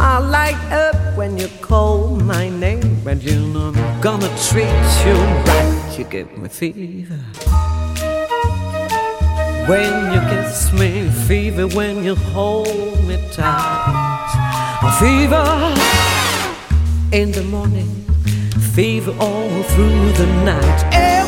I light up when you call my name, and you know I'm gonna treat you right. You give me fever when you kiss me, fever when you hold me tight. Fever in the morning, fever all through the night.